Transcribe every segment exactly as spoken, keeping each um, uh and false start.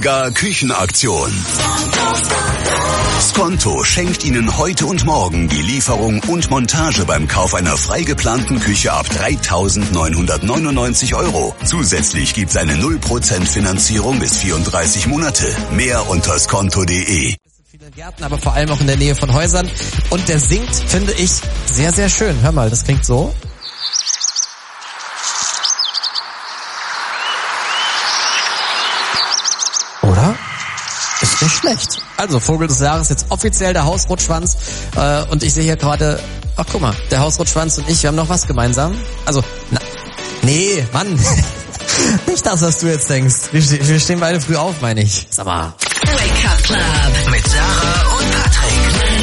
Mega-Küchenaktion. Skonto schenkt Ihnen heute und morgen die Lieferung und Montage beim Kauf einer frei geplanten Küche ab dreitausendneunhundertneunundneunzig Euro. Zusätzlich gibt's eine null Prozent Finanzierung bis vierunddreißig Monate. Mehr unter skonto punkt de. Viele Gärten, aber vor allem auch in der Nähe von Häusern. Und der singt, finde ich, sehr, sehr schön. Hör mal, das klingt so. Oder? Ist nicht schlecht. Also, Vogel des Jahres jetzt offiziell der Hausrotschwanz. Äh, und ich sehe hier gerade, ach guck mal, der Hausrotschwanz und ich, wir haben noch was gemeinsam. Also, na, nee, Mann. Nicht das, was du jetzt denkst. Wir, ste- wir stehen beide früh auf, meine ich. Sag mal. Wake Up Club mit Sarah und Patrick.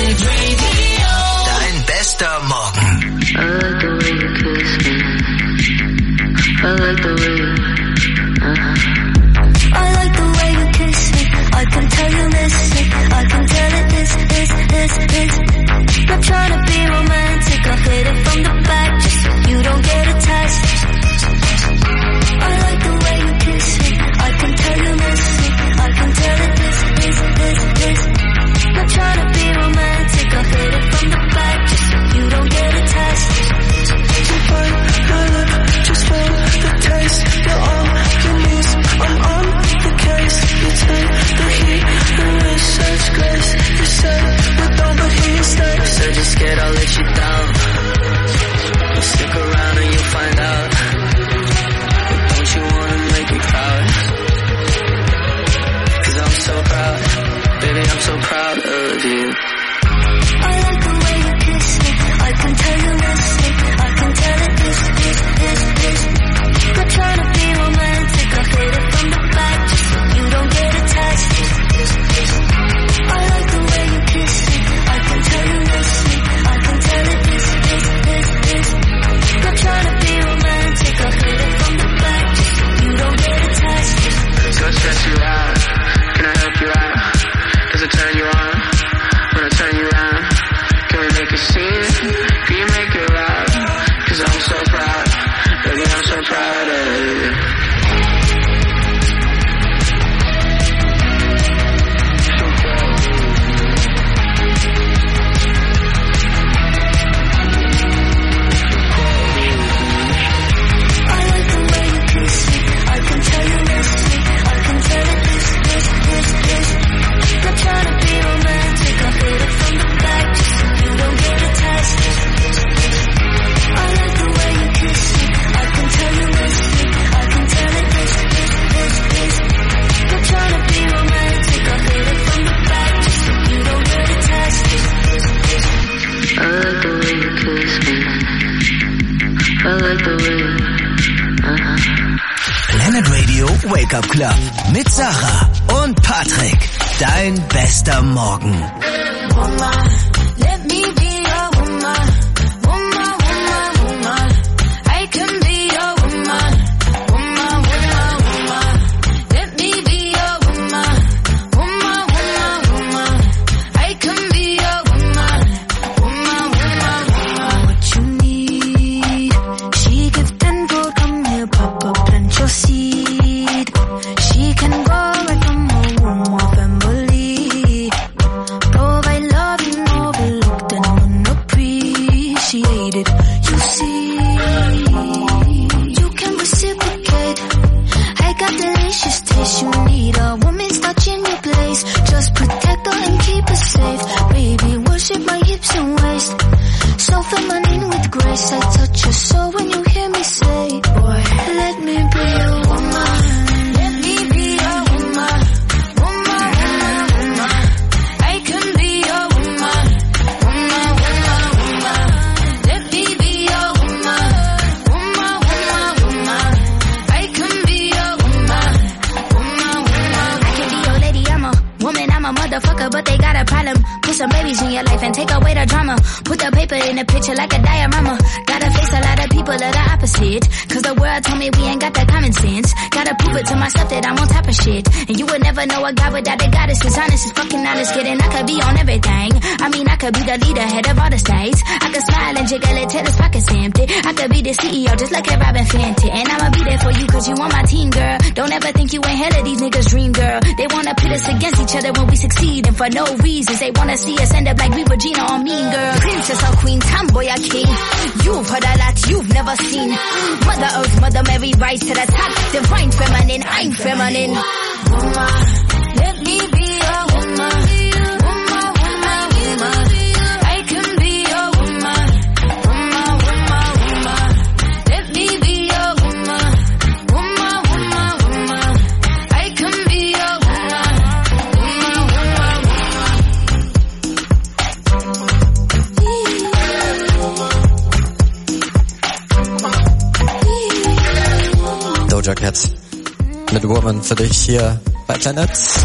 Dein bester Morgen. I like the way you kiss me. I like the way you, uh-huh. I like the way you kiss me. I can tell you listen. I can tell it is, is, is, is. Not trying to be romantic. I hit it from the back just so you don't get attached. I like the way you kiss me. I can tell you listen. I can tell it is, is, is, is. Not trying to be romantic. I hit it from the back just so you don't get attached. You find your lip, just feel the taste. You're on your knees, I'm on the case. You take the heat and wish such grace. You say we don't, but here stay. Said you're scared I'll let you down. Well, stick around and you'll find out. But don't you wanna make me proud? Cause I'm so proud, baby, I'm so proud of you. I like the way you kiss me. I can tell you listen. I can tell it is, is, is, is. Not trying to be romantic. I hit it from the back just so you don't get attached. I like the way you kiss me. I can tell you listen. I can tell it is, is, is, is. Not trying to be romantic. I hit it from the back just so you don't get attached. Go stress you out. Can I help you out? Does it turn you on? When I turn you around, can we make a scene? Can you make it loud? Cause I'm so proud, baby, I'm so proud of you. I like the way you kiss me. I can tell you listen. I can tell it is, is, is, is. Not trying to be romantic. I hit it from the back just so you don't get attached. I like the way you kiss me. I can tell you listen. I can tell it is, is, is, is. Not trying to be romantic. I hit it from the back just so you don't get attached. I like the way you kiss me. I like the way you, uh-huh. Planet Radio Wake Up Club mit Sarah und Patrick. Dein bester Morgen. Woman, let me be your woman. Woman, woman, woman. I can be your woman. Woman, woman, woman. Let me be your woman. Woman, woman, woman. I can be your woman. Woman, woman, woman. What you need? She give ten gold, come here, Papa, plant your seed. She can go right from her womb of family. Provide love and overlooked and unappreciated. You see, you can reciprocate. I got delicious taste. You need a woman's touch in your place. Just protect her and keep her safe. Baby, worship my hips and waist. So feminine with grace. I touch your soul when you hear me say, boy, let me be your woman. Let me be your woman. Woman, woman, woman. I can be your woman. Woman, woman, woman. Let me be your woman. Woman, woman, woman. I can be your woman. Woman, woman, woman. I can be your lady, I'm a woman, I'm a mother. motherfucker, but they got a problem. Put some babies in your life and take away the drama. Put the paper in the picture like a diorama. Gotta face a lot of people that are opposite. Cause the world told me we ain't got that common sense. Gotta prove it to myself that I'm on top of shit. And you would never know a guy without a goddess. Is honest, is fucking honest, kidding. I could be on everything. I mean, I could be the leader, head of all the states. I could smile and jiggle it till his pockets empty. I could be the C E O just like a Robin Fenty. And I'ma be there for you cause you on my team, girl. Don't ever think you ain't hell of these niggas' dream, girl. They wanna pit us against each other when we succeed. And for no reasons, they wanna see us end up like we Regina or Mean Girl. Princess or queen, tomboy or king. You've heard a lot you've never seen. Mother Earth, Mother Mary, rise to the top. Divine feminine, I'm feminine. Woman, let me be a woman. Woman, woman, woman. I can be a woman. Woman, woman, woman. Let me be a woman. Woman, woman, woman. I can be a woman. Woman, woman, woman. Doja Cat mit Woman für dich hier bei Planet.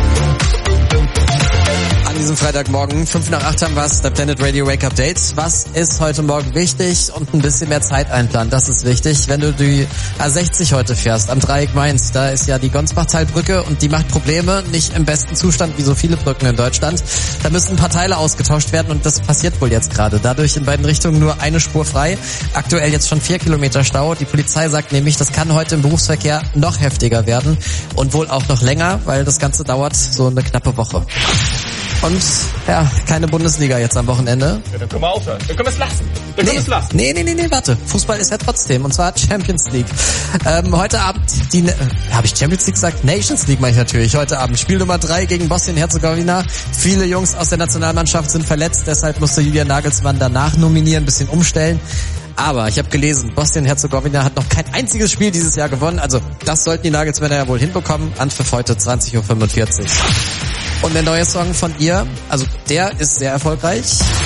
An diesem Freitagmorgen, fünf nach acht haben wir es, der Planet Radio Wake Up Date. Was ist heute Morgen wichtig? Und ein bisschen mehr Zeit einplanen, das ist wichtig. Wenn du die A sechzig heute fährst, am Dreieck Mainz, da ist ja die Gonsbachtalbrücke und die macht Probleme, nicht im besten Zustand wie so viele Brücken in Deutschland. Da müssen ein paar Teile ausgetauscht werden und das passiert wohl jetzt gerade. Dadurch in beiden Richtungen nur eine Spur frei. Aktuell jetzt schon vier Kilometer Stau. Die Polizei sagt nämlich, das kann heute im Berufsverkehr noch heftiger werden und wohl auch noch länger, weil das Ganze dauert so eine knappe Woche. Und ja, keine Bundesliga jetzt am Wochenende. Ja, dann können wir aufhören. Dann können wir es lassen. Dann können wir es lassen. Nee, nee, nee, nee, warte. Fußball ist ja trotzdem. Und zwar Champions League. Ähm, heute Abend, die, äh, habe ich Champions League gesagt? Nations League meine ich natürlich. Heute Abend Spiel Nummer drei gegen Bosnien-Herzegowina. Viele Jungs aus der Nationalmannschaft sind verletzt. Deshalb musste Julian Nagelsmann danach nominieren, ein bisschen umstellen. Aber ich habe gelesen, Bosnien-Herzegowina hat noch kein einziges Spiel dieses Jahr gewonnen. Also das sollten die Nagelsmänner ja wohl hinbekommen. Anpfiff heute zwanzig Uhr fünfundvierzig. Und der neue Song von ihr, also der ist sehr erfolgreich.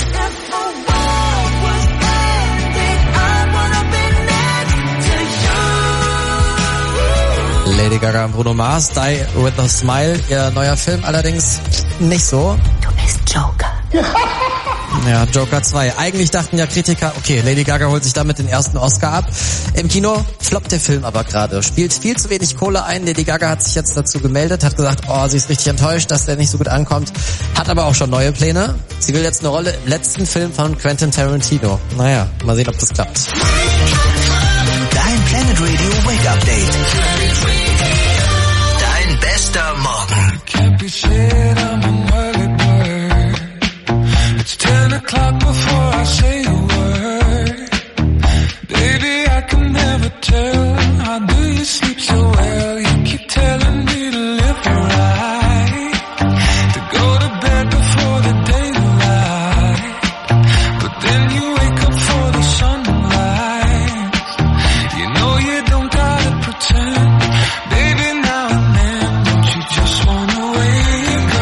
Lady Gaga und Bruno Mars, Die With A Smile, ihr neuer Film allerdings nicht so. Du bist Joker. Ja, Joker zwei. Eigentlich dachten ja Kritiker, okay, Lady Gaga holt sich damit den ersten Oscar ab. Im Kino floppt der Film aber gerade. Spielt viel zu wenig Kohle ein. Lady Gaga hat sich jetzt dazu gemeldet, hat gesagt, oh, sie ist richtig enttäuscht, dass der nicht so gut ankommt. Hat aber auch schon neue Pläne. Sie will jetzt eine Rolle im letzten Film von Quentin Tarantino. Naja, mal sehen, ob das klappt. Dein Planet Radio Wake Up Date. Dein bester Morgen. It's ten o'clock before I say a word. Baby, I can never tell. How do you sleep so well? You keep telling me to live right, to go to bed before the daylight. But then you wake up for the sunrise. You know you don't gotta pretend. Baby, now and then, don't you just wanna wake up?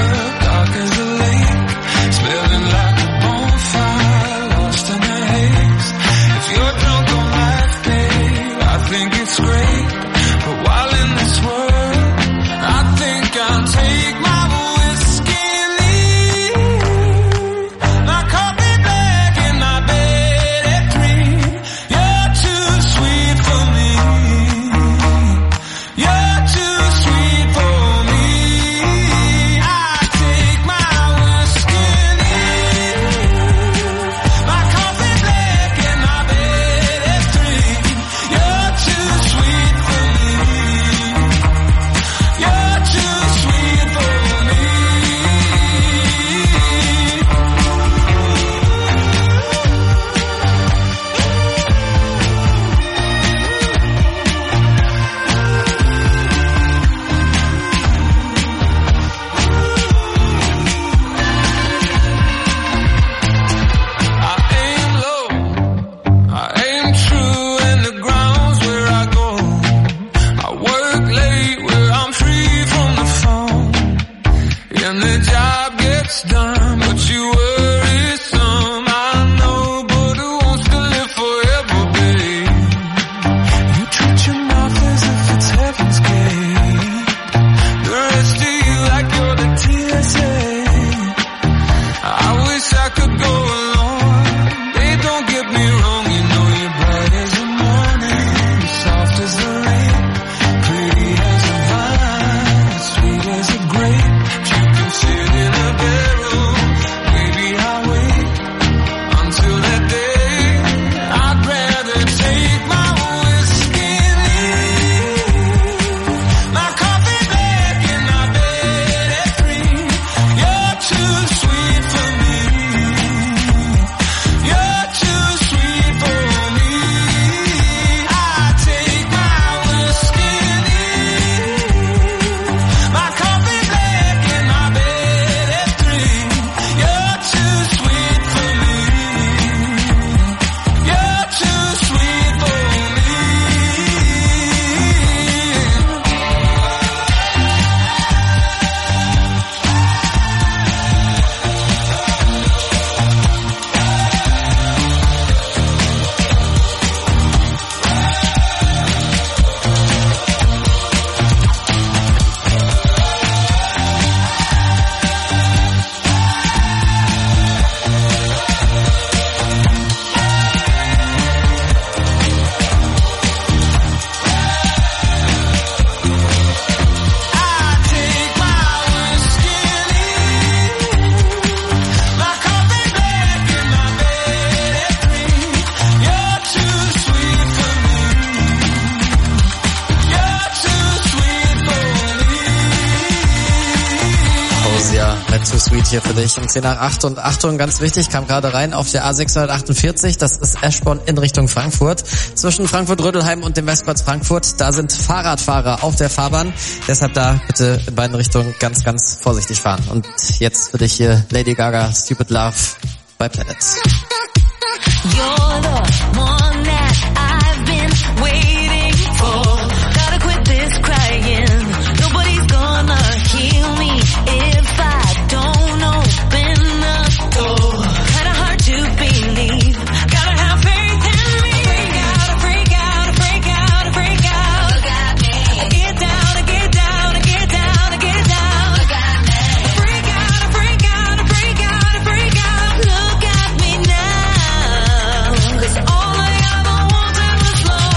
Olivia mit Too Sweet hier für dich um zehn nach acht. Und Achtung, ganz wichtig, kam gerade rein auf der A sechshundertachtundvierzig, das ist Eschborn in Richtung Frankfurt. Zwischen Frankfurt-Rödelheim und dem Westplatz Frankfurt, da sind Fahrradfahrer auf der Fahrbahn. Deshalb da bitte in beiden Richtungen ganz, ganz vorsichtig fahren. Und jetzt für dich hier Lady Gaga, Stupid Love bei Planet. You're the one that I've been waiting for. Gotta quit this crying. Nobody's gonna heal me if I don't open the door. Kinda hard to believe. Gotta have faith in me. Freak out, freak out, freak out, freak out. Look at me. I get down, I get down, I get down, I get down. Look at me. Freak out, freak out, freak out, freak out. Look at me now. 'Cause all I ever wanted was love.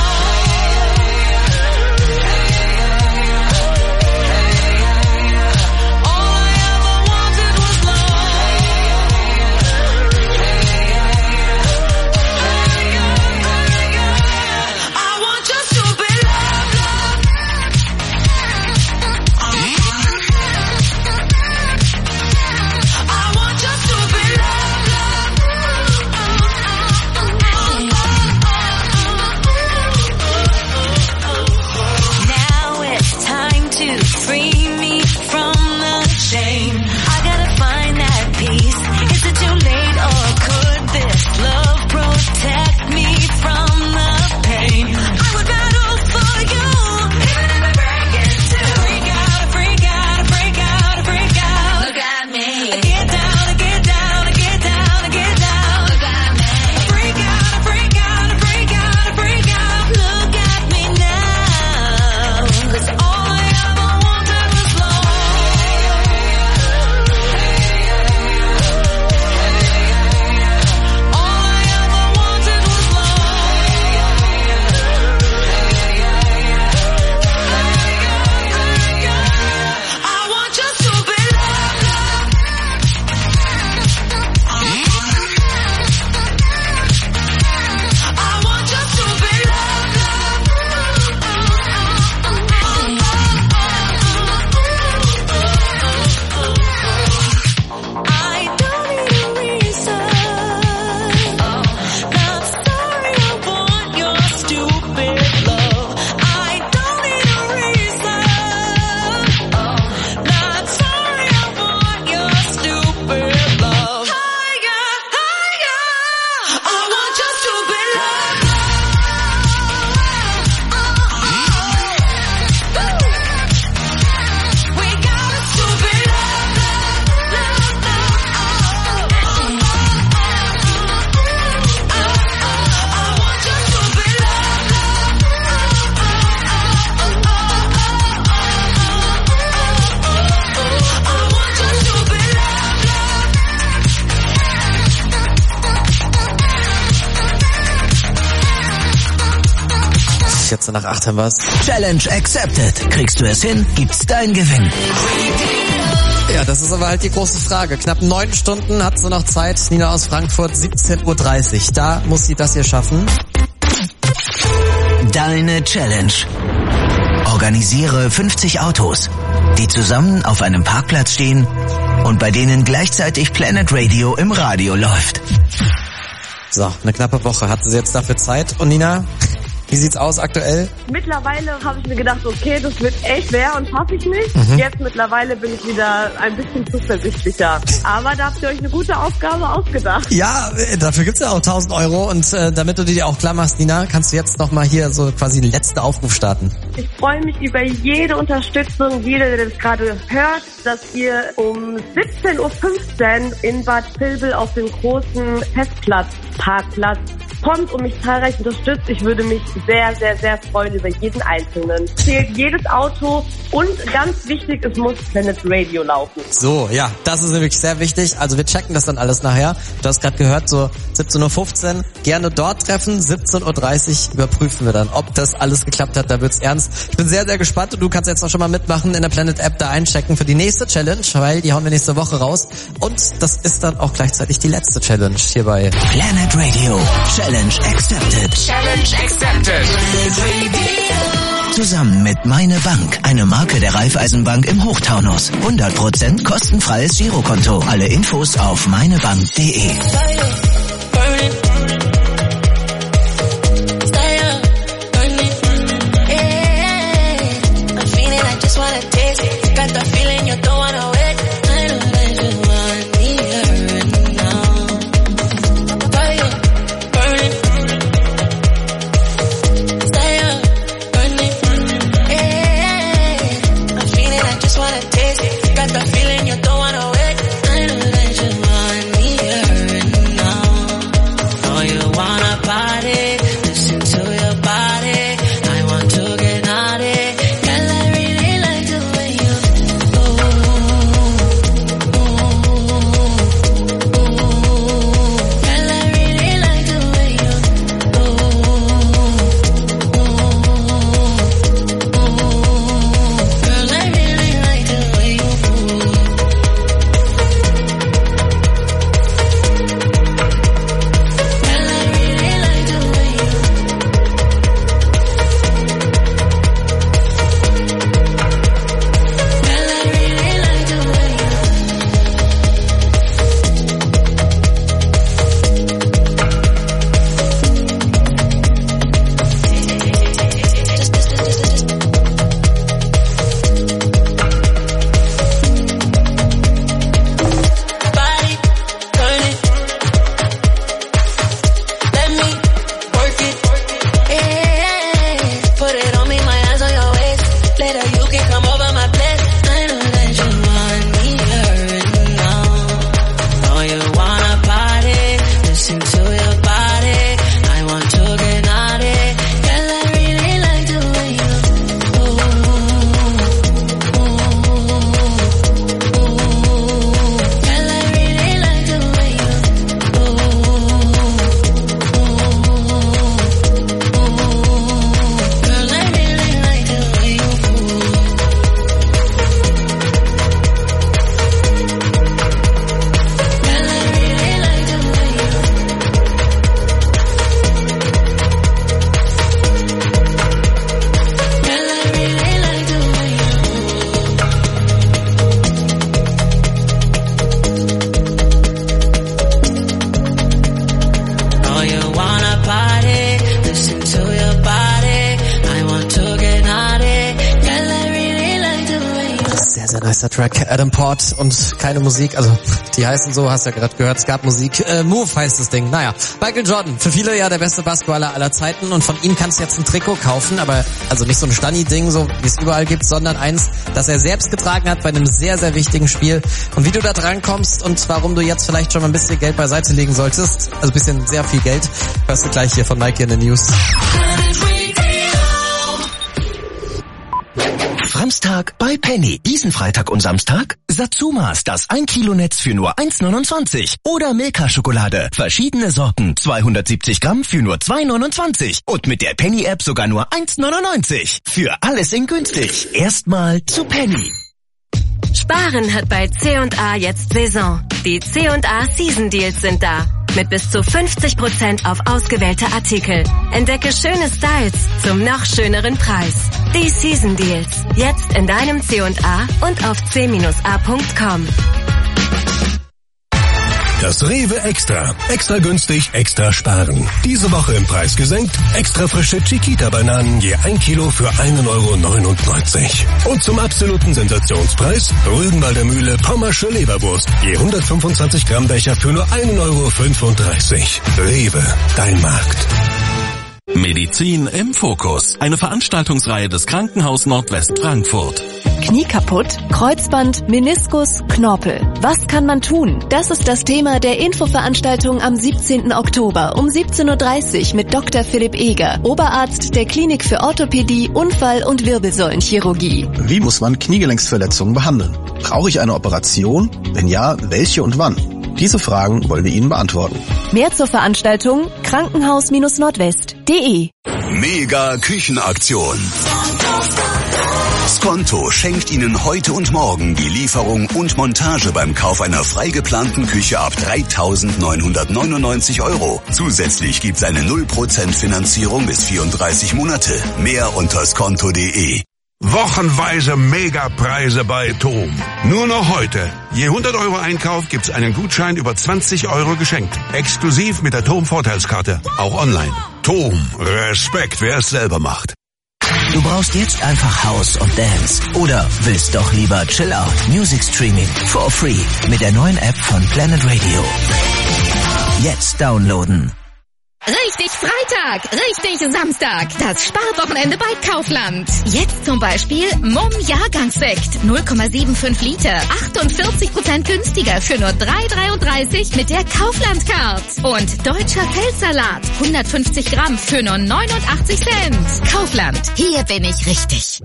All I ever wanted was love. I want your stupid love, love. I want your stupid love, love. Now it's time to free me from the shame. I gotta find that peace. Is it too late or could this love protect me from the pain? I would battle for you, even if I break it too. Freak out, freak out, freak out, freak out. Look at me. I get down, I get down, I get down, I get down. Look at me. Freak out, freak out, freak out, freak out. Look at me now. 'Cause all I ever wanted was love. All I ever wanted was love. I want your stupid love, love. I want your stupid love, love. I don't need a reason. Not sorry, I want your stupid love. I don't need a reason. Not sorry, I want your stupid love. Higher, higher. I want your stupid love. We got a stupid love, love, love, love. I want your stupid love, love. I want your stupid love, love. vierzehn nach acht haben wir's. Challenge accepted. Kriegst du es hin, gibt's dein Gewinn. Ja, das ist aber halt die große Frage. Knapp neun Stunden hat sie noch Zeit. Nina aus Frankfurt, siebzehn Uhr dreißig. Da muss sie das hier schaffen. Deine Challenge. Organisiere fünfzig Autos, die zusammen auf einem Parkplatz stehen und bei denen gleichzeitig Planet Radio im Radio läuft. So, eine knappe Woche hatte sie jetzt dafür Zeit. Und Nina, wie sieht's aus aktuell? Mittlerweile habe ich mir gedacht, okay, das wird echt schwer und schaffe ich nicht. Mhm. Jetzt mittlerweile bin ich wieder ein bisschen zuversichtlicher. Aber da habt ihr euch eine gute Aufgabe ausgedacht. Ja, dafür gibt's ja auch tausend Euro. Und äh, damit du dir auch klar machst, Nina, kannst du jetzt nochmal hier so quasi den letzten Aufruf starten. Ich freue mich über jede Unterstützung, jeder, der das gerade hört, dass ihr um siebzehn Uhr fünfzehn in Bad Vilbel auf dem großen Festplatz-Parkplatz kommt und mich zahlreich unterstützt. Ich würde mich sehr, sehr, sehr freuen über jeden Einzelnen. Zählt jedes Auto und ganz wichtig, es muss Planet Radio laufen. So, ja, das ist wirklich sehr wichtig. Also wir checken das dann alles nachher. Du hast gerade gehört, so siebzehn Uhr fünfzehn, gerne dort treffen. siebzehn Uhr dreißig überprüfen wir dann, ob das alles geklappt hat. Da wird's ernst. Ich bin sehr, sehr gespannt und du kannst jetzt auch schon mal mitmachen in der Planet App, da einchecken für die nächste Challenge, weil die hauen wir nächste Woche raus. Und das ist dann auch gleichzeitig die letzte Challenge hierbei. Planet Radio. Challenge accepted. Challenge accepted. Planet Radio. Zusammen mit Meine Bank, eine Marke der Raiffeisenbank im Hochtaunus. hundert Prozent kostenfreies Girokonto. Alle Infos auf meinebank punkt de. Track Adam Port und keine Musik, also die heißen so, hast ja gerade gehört, es gab Musik. Äh, Move heißt das Ding. Naja, Michael Jordan, für viele ja der beste Basketballer aller Zeiten und von ihm kannst du jetzt ein Trikot kaufen, aber also nicht so ein Stani-Ding, so wie es überall gibt, sondern eins, das er selbst getragen hat bei einem sehr, sehr wichtigen Spiel. Und wie du da dran kommst und warum du jetzt vielleicht schon mal ein bisschen Geld beiseite legen solltest, also ein bisschen sehr viel Geld, hörst du gleich hier von Mike in the News. Samstag bei Penny. Diesen Freitag und Samstag Satsumas, das ein Kilo Netz für nur eins neunundzwanzig. Oder Milka-Schokolade. Verschiedene Sorten, zweihundertsiebzig Gramm für nur zwei neunundzwanzig. Und mit der Penny-App sogar nur eins neunundneunzig. Für alles in günstig. Erstmal zu Penny. Sparen hat bei C und A jetzt Saison. Die C und A Season Deals sind da. Mit bis zu fünfzig Prozent auf ausgewählte Artikel. Entdecke schöne Styles zum noch schöneren Preis. Die Season Deals. Jetzt in deinem C und A und auf c a punkt com. Das Rewe Extra. Extra günstig, extra sparen. Diese Woche im Preis gesenkt. Extra frische Chiquita-Bananen je ein Kilo für ein Euro neunundneunzig. Und zum absoluten Sensationspreis Rügenwalder Mühle Pommersche Leberwurst. Je hundertfünfundzwanzig Gramm Becher für nur ein Euro fünfunddreißig. Rewe, dein Markt. Medizin im Fokus. Eine Veranstaltungsreihe des Krankenhaus Nordwest Frankfurt. Knie kaputt, Kreuzband, Meniskus, Knorpel. Was kann man tun? Das ist das Thema der Infoveranstaltung am siebzehnten Oktober um siebzehn Uhr dreißig mit Doktor Philipp Eger, Oberarzt der Klinik für Orthopädie, Unfall- und Wirbelsäulenchirurgie. Wie muss man Kniegelenksverletzungen behandeln? Brauche ich eine Operation? Wenn ja, welche und wann? Diese Fragen wollen wir Ihnen beantworten. Mehr zur Veranstaltung krankenhaus Nordwest punkt de. Mega Küchenaktion. Skonto schenkt Ihnen heute und morgen die Lieferung und Montage beim Kauf einer frei geplanten Küche ab dreitausendneunhundertneunundneunzig Euro. Zusätzlich gibt's eine null Prozent Finanzierung bis vierunddreißig Monate. Mehr unter skonto punkt de. Wochenweise Megapreise bei TOM. Nur noch heute. Je hundert Euro Einkauf gibt's einen Gutschein über zwanzig Euro geschenkt. Exklusiv mit der TOM Vorteilskarte. Auch online. TOM. Respekt, wer es selber macht. Du brauchst jetzt einfach House und Dance. Oder willst doch lieber Chill Out, Music Streaming for free mit der neuen App von Planet Radio. Jetzt downloaden. Richtig Freitag, richtig Samstag, das Sparwochenende bei Kaufland. Jetzt zum Beispiel Mumm Jahrgangssekt, null Komma fünfundsiebzig Liter, achtundvierzig Prozent günstiger für nur drei Komma dreiunddreißig mit der Kaufland-Card. Und deutscher Feldsalat, hundertfünfzig Gramm für nur neunundachtzig Cent. Kaufland, hier bin ich richtig.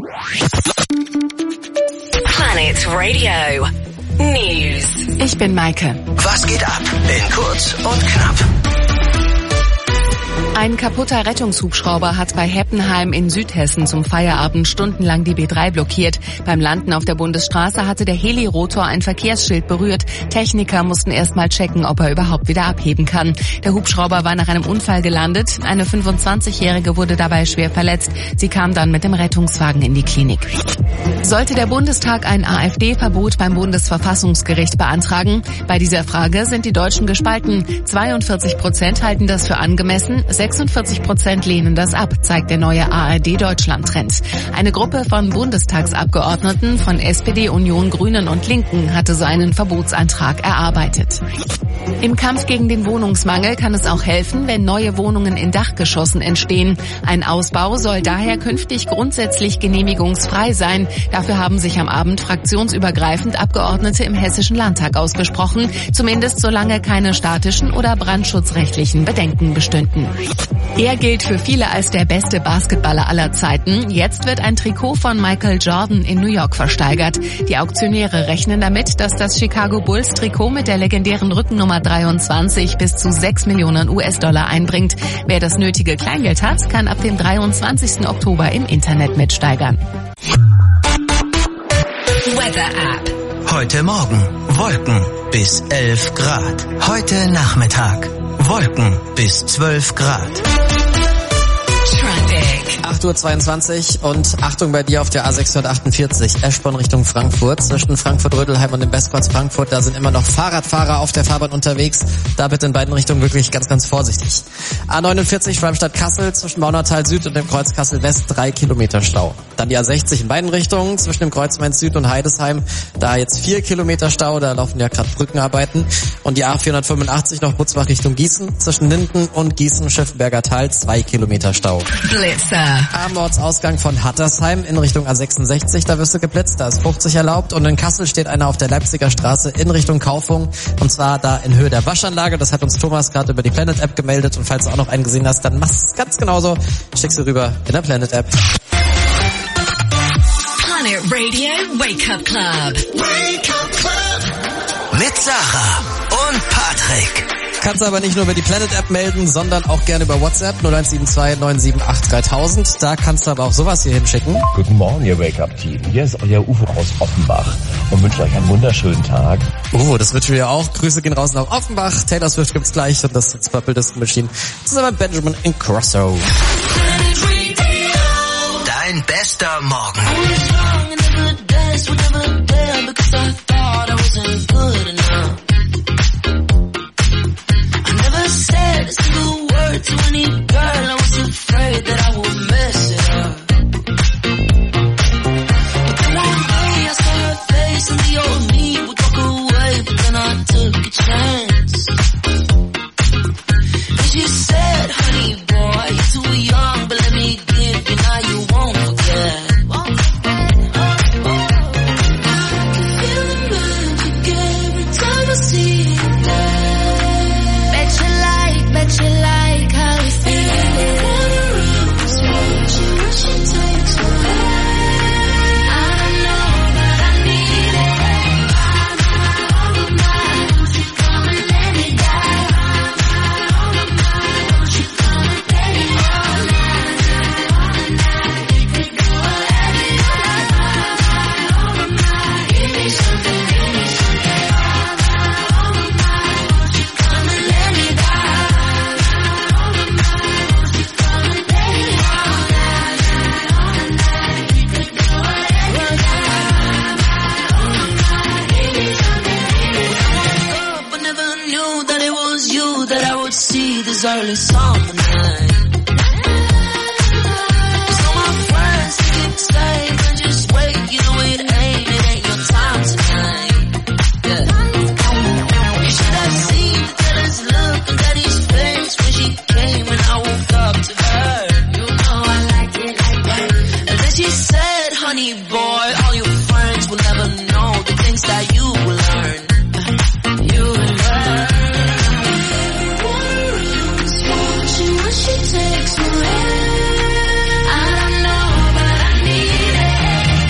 Planet Radio News. Ich bin Maike. Was geht ab? In kurz und knapp. Ein kaputter Rettungshubschrauber hat bei Heppenheim in Südhessen zum Feierabend stundenlang die B drei blockiert. Beim Landen auf der Bundesstraße hatte der Helirotor ein Verkehrsschild berührt. Techniker mussten erst mal checken, ob er überhaupt wieder abheben kann. Der Hubschrauber war nach einem Unfall gelandet. Eine fünfundzwanzigjährige wurde dabei schwer verletzt. Sie kam dann mit dem Rettungswagen in die Klinik. Sollte der Bundestag ein AfD-Verbot beim Bundesverfassungsgericht beantragen? Bei dieser Frage sind die Deutschen gespalten. zweiundvierzig Prozent halten das für angemessen, sechsundvierzig Prozent lehnen das ab, zeigt der neue A R D-Deutschland-Trend. Eine Gruppe von Bundestagsabgeordneten von S P D, Union, Grünen und Linken hatte so einen Verbotsantrag erarbeitet. Im Kampf gegen den Wohnungsmangel kann es auch helfen, wenn neue Wohnungen in Dachgeschossen entstehen. Ein Ausbau soll daher künftig grundsätzlich genehmigungsfrei sein. Dafür haben sich am Abend fraktionsübergreifend Abgeordnete im Hessischen Landtag ausgesprochen, zumindest solange keine statischen oder brandschutzrechtlichen Bedenken bestünden. Er gilt für viele als der beste Basketballer aller Zeiten. Jetzt wird ein Trikot von Michael Jordan in New York versteigert. Die Auktionäre rechnen damit, dass das Chicago Bulls Trikot mit der legendären Rückennummer dreiundzwanzig bis zu sechs Millionen U S-Dollar einbringt. Wer das nötige Kleingeld hat, kann ab dem dreiundzwanzigsten Oktober im Internet mitsteigern. Weather App. Heute Morgen Wolken bis elf Grad. Heute Nachmittag Wolken bis zwölf Grad. acht Uhr zweiundzwanzig und Achtung bei dir auf der A sechshundertachtundvierzig, Eschborn Richtung Frankfurt. Zwischen Frankfurt-Rödelheim und dem Bestkreuz Frankfurt, da sind immer noch Fahrradfahrer auf der Fahrbahn unterwegs. Da bitte in beiden Richtungen wirklich ganz, ganz vorsichtig. A neunundvierzig Schwalmstadt-Kassel zwischen Baunatal Süd und dem Kreuz Kassel West, drei Kilometer Stau. Dann die A sechzig in beiden Richtungen zwischen dem Kreuz Mainz Süd und Heidesheim, da jetzt vier Kilometer Stau, da laufen ja gerade Brückenarbeiten. Und die A vierhundertfünfundachtzig noch Butzbach Richtung Gießen, zwischen Linden und Gießen-Schiffenberger Tal, zwei Kilometer Stau. Blitzer. Am Ortsausgang von Hattersheim in Richtung A sechsundsechzig, da wirst du geblitzt, da ist fünfzig erlaubt. Und in Kassel steht einer auf der Leipziger Straße in Richtung Kaufung, und zwar da in Höhe der Waschanlage. Das hat uns Thomas gerade über die Planet App gemeldet, und falls du auch noch einen gesehen hast, dann machst du es ganz genauso. Schickst du rüber in der Planet App. Planet Radio Wake Up Club. Wake Up Club. Mit Sarah und Patrick. Kannst aber nicht nur über die Planet App melden, sondern auch gerne über WhatsApp null eins sieben zwei neun sieben acht dreitausend. Da kannst du aber auch sowas hier hinschicken. Guten Morgen, ihr Wake-Up-Team. Hier ist euer Ufo aus Offenbach und wünsche euch einen wunderschönen Tag. Oh, das wünschen wir auch. Grüße gehen raus nach Offenbach. Taylor Swift gibt's gleich und das ist Purple Disco Machine zusammen mit Benjamin Ingrosso. Dein bester Morgen. Said a single word to any girl, I was afraid that I would mess it up. But then one day I saw her face and the old me would walk away, but then I took a chance. And she said, honey boy, you're too young, but let me give you, now you won't forget. Won't forget. Oh, oh. I can feel the magic every time I see you there. Bet you like how you feel. I don't know, but I need it. early summer night. So my friends keep saying, but just wait, you know it ain't, it ain't your time tonight. Yeah. You should have seen the jealous look on Daddy's face when she came and I woke up to her. You know I like it like that. And then she said, honey boy, all your friends will never know the things that you will learn. You will learn. What she takes away. I don't know, but I need it.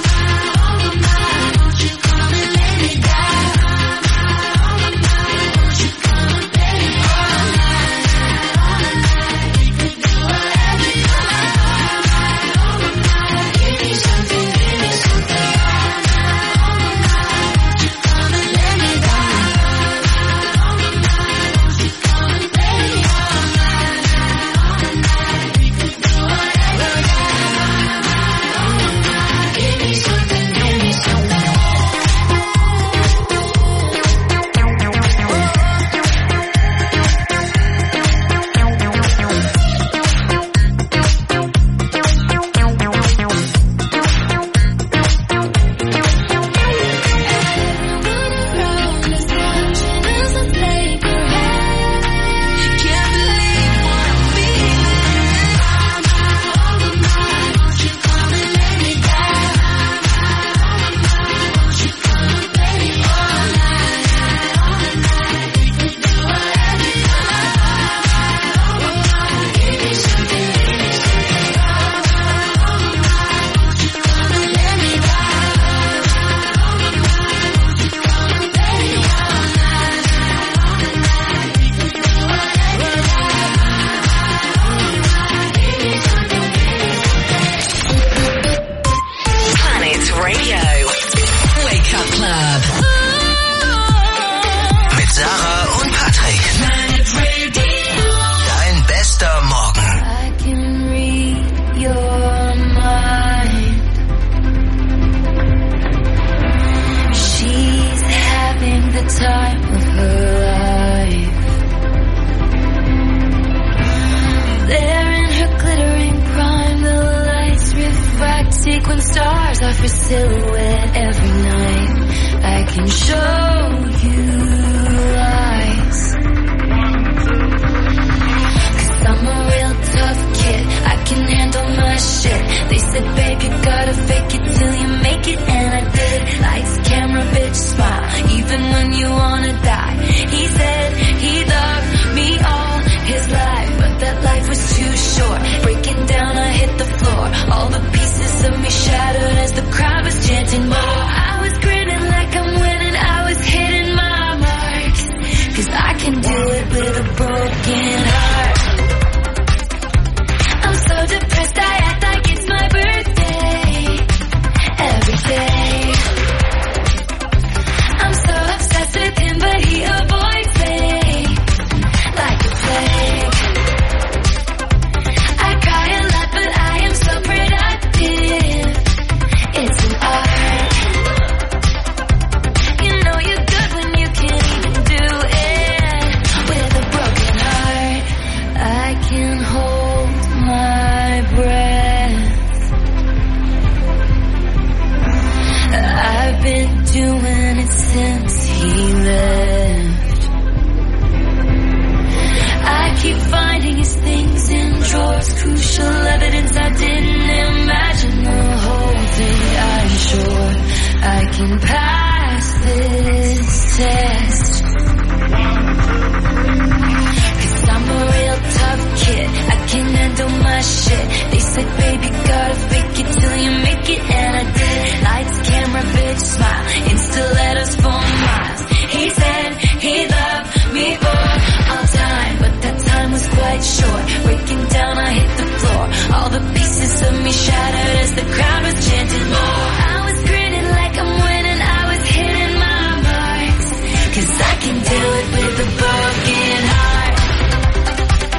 Oh my, won't you come and lay me down? Oh my, won't you come and lay me all night, all night. We could do whatever you like. Oh my, give me something, give me something all night. Oh my, won't you come and lay me down? Oh my, won't you come and lay me all night?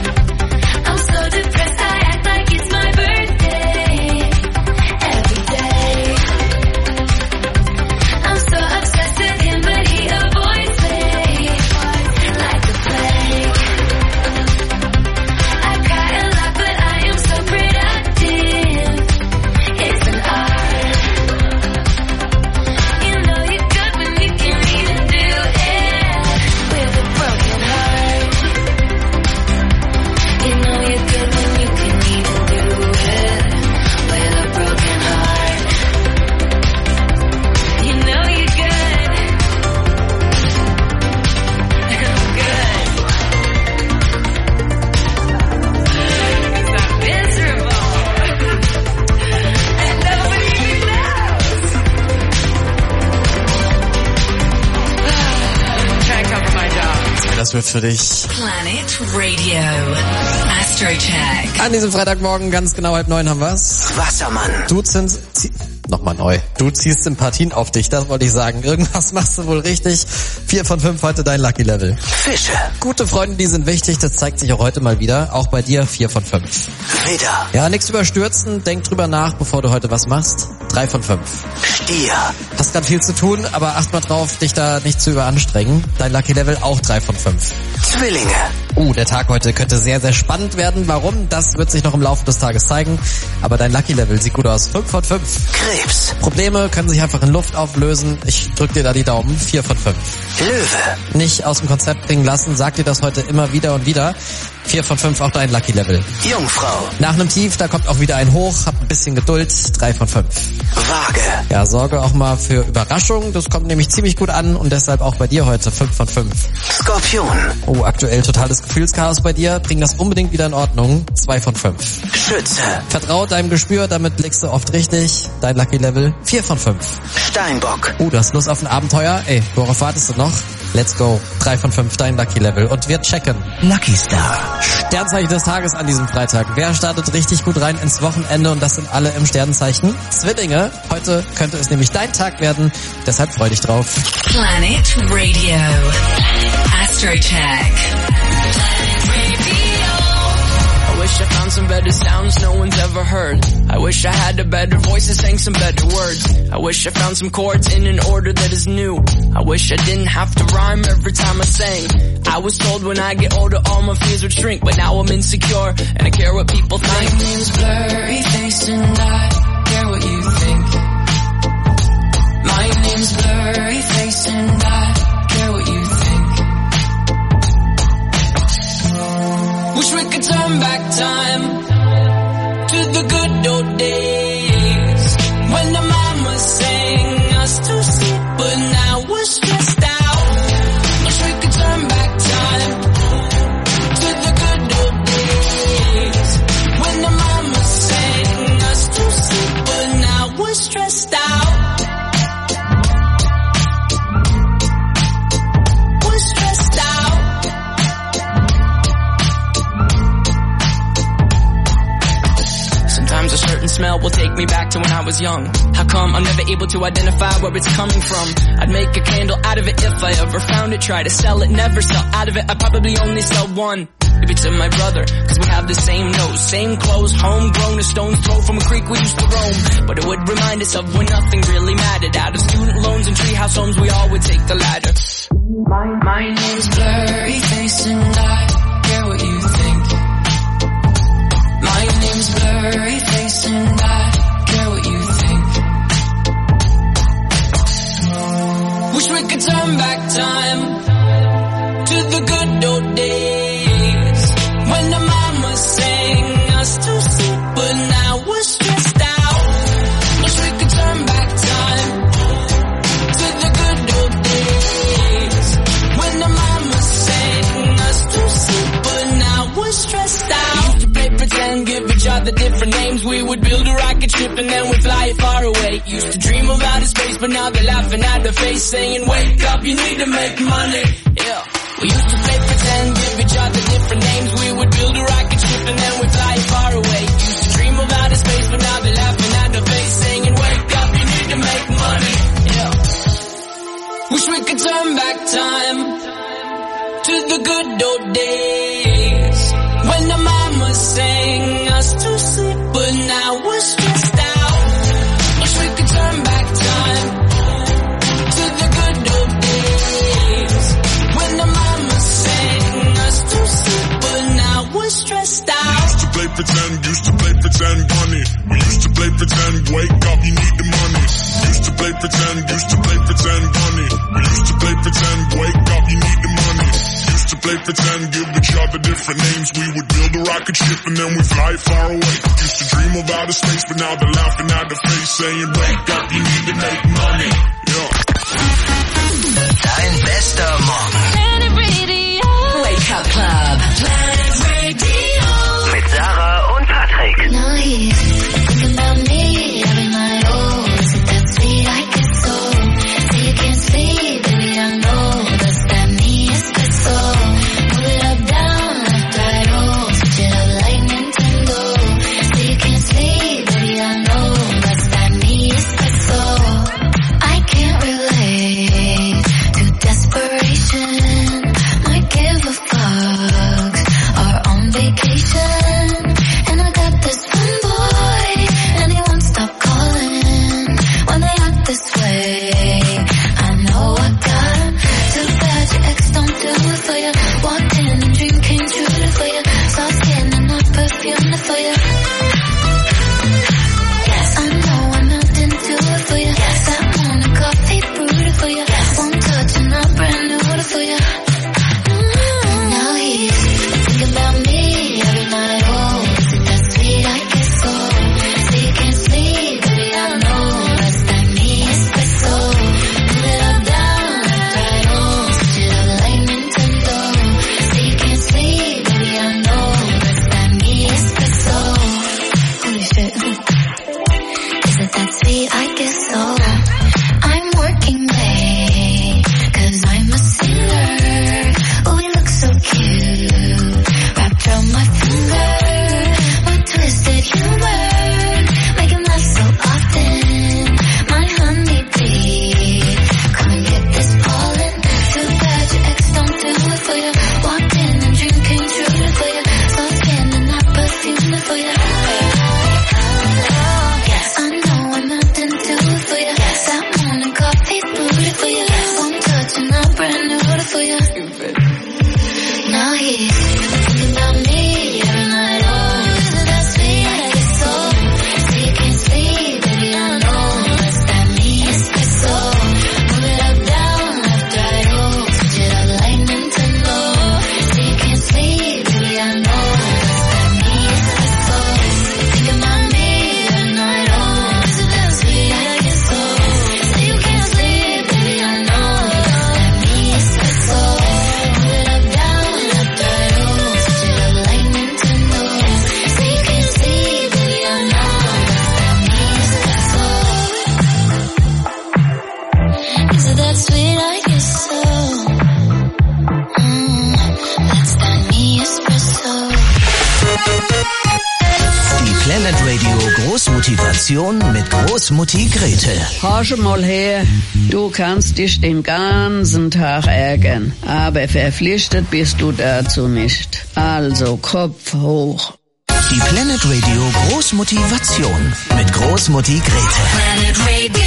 I'm so depressed, I act like it's my birthday every day. zwölf für dich. Planet Radio. Astrocheck. An diesem Freitagmorgen, ganz genau halb neun haben wir's. Wassermann. Du ziehst... Nochmal neu. Du ziehst Sympathien auf dich, das wollte ich sagen. Irgendwas machst du wohl richtig. Vier von fünf heute dein Lucky Level. Fische. Gute Freunde, die sind wichtig, das zeigt sich auch heute mal wieder. Auch bei dir vier von fünf. Widder. Ja, nichts überstürzen, denk drüber nach, bevor du heute was machst. Drei von fünf. Stier. Hast grad viel zu tun, aber acht mal drauf, dich da nicht zu überanstrengen. Dein Lucky Level auch drei von fünf. Zwillinge. Uh, der Tag heute könnte sehr, sehr spannend werden. Warum? Das wird sich noch im Laufe des Tages zeigen. Aber dein Lucky Level sieht gut aus. fünf von fünf. Krebs. Probleme können sich einfach in Luft auflösen. Ich drück dir da die Daumen. vier von fünf. Löwe. Nicht aus dem Konzept bringen lassen. Sag dir das heute immer wieder und wieder. vier von fünf auch dein Lucky Level. Jungfrau. Nach einem Tief, da kommt auch wieder ein Hoch. Hab ein bisschen Geduld. drei von fünf. Waage. Ja, sorge auch mal für Überraschungen. Das kommt nämlich ziemlich gut an und deshalb auch bei dir heute fünf von fünf. Skorpion. Oh, aktuell totales Gefühlschaos bei dir. Bring das unbedingt wieder in Ordnung. zwei von fünf. Schütze. Vertrau deinem Gespür, damit liegst du oft richtig. Dein Lucky Level vier von fünf. Steinbock. Oh, du hast Lust auf ein Abenteuer? Ey, worauf wartest du noch? Let's go. drei von fünf, dein Lucky Level. Und wir checken. Lucky Star. Sternzeichen des Tages an diesem Freitag. Wer startet richtig gut rein ins Wochenende? Und das sind alle im Sternzeichen Zwillinge. Heute könnte es nämlich dein Tag werden. Deshalb freu dich drauf. Planet Radio. Astrocheck. I wish I found some better sounds no one's ever heard. I wish I had a better voice and sang some better words. I wish I found some chords in an order that is new. I wish I didn't have to rhyme every time I sang. I was told when I get older all my fears would shrink, but now I'm insecure and I care what people think. My name's Blurry Face and I care what you think. My name's Blurry Face and I care what you think. Wish we could turn back time to the good old days when the mama sang us to sleep, but now we're stressed out. Wish we could turn back time to the good old days when the mama sang us to sleep, but now we're stressed out. We're stressed out. Sometimes a certain smell will take me back to when I was young. How come I'm never able to identify where it's coming from? I'd make a candle out of it if I ever found it. Try to sell it, never sell out of it. I'd probably only sell one. Maybe to my brother, cause we have the same nose, same clothes, homegrown, a stone's throw from a creek we used to roam. But it would remind us of when nothing really mattered. Out of student loans and treehouse homes, we all would take the ladder. My, my name's Blurry Face and I care what you think. My name's Blurry Face and I care what you think. Wish we could turn back time to the good old days when the mama sang us to sleep, but now we're stressed out. Wish we could turn back time to the good old days when the mama sang us to sleep, but now we're stressed out. Used to play pretend, give each other different names. We would build a rocket ship and then we'd fly it far away. Used to dream of outer space, but now they're laughing at the face, saying, wake up, you need to make money. Yeah. We used to play pretend, give each other different names. We would build a rocket ship and then we'd fly it far away. Used to dream of outer space, but now they're laughing at the face, saying, wake up, you need to make money. Yeah. Wish we could turn back time to the good old days when the mama sang us to sleep, but now we're stressed out. Wish we could turn back time to the good old days when the mama sang us to sleep, but now we're stressed out. Used to play pretend, used to play pretend, money. We used to play pretend, wake up, you need the money. Used to play pretend, used to play pretend, money. We used to play pretend, wake up, you need the money. Used to play pretend, give each other different names. We would build a rocket ship and then we fly far away. Used to dream of outer space, but now they're laughing at the face, saying, wake up, you need to make money. Yeah. Dein bester Morgen. Planet Radio. Wake Up Club. Planet Radio. Mit Sarah und Patrick. Now he's thinking about me, having my own. Is it that sweet I get so? Say you can't sleep, baby, I know. Does that mean it's the soul? perfect. Now he's thinking about me every night. Oh, isn't that sweet? I get so so you can't sleep, baby. I know that's that me, it's my soul. Move it up, down, left, right. Oh, switch it up like Nintendo. So you can't sleep, baby. I know that's that me, it's my soul. Thinking about me every night. Oh, isn't that sweet? I get so so you can't sleep, baby. I know that's that me, it's my soul. Move it up, down, left, right. Oh, switch it up like Nintendo. So you can't sleep, baby. I know that's that me, it's my soul. Is it that sweet? I guess so. Mm, that's that me espresso. Die Planet Radio Großmotivation mit Großmutti Gretel. Horche mal her, du kannst dich den ganzen Tag ärgern, aber verpflichtet bist du dazu nicht. Also Kopf hoch. Die Planet Radio Großmotivation mit Großmutti Gretel. Planet Radio.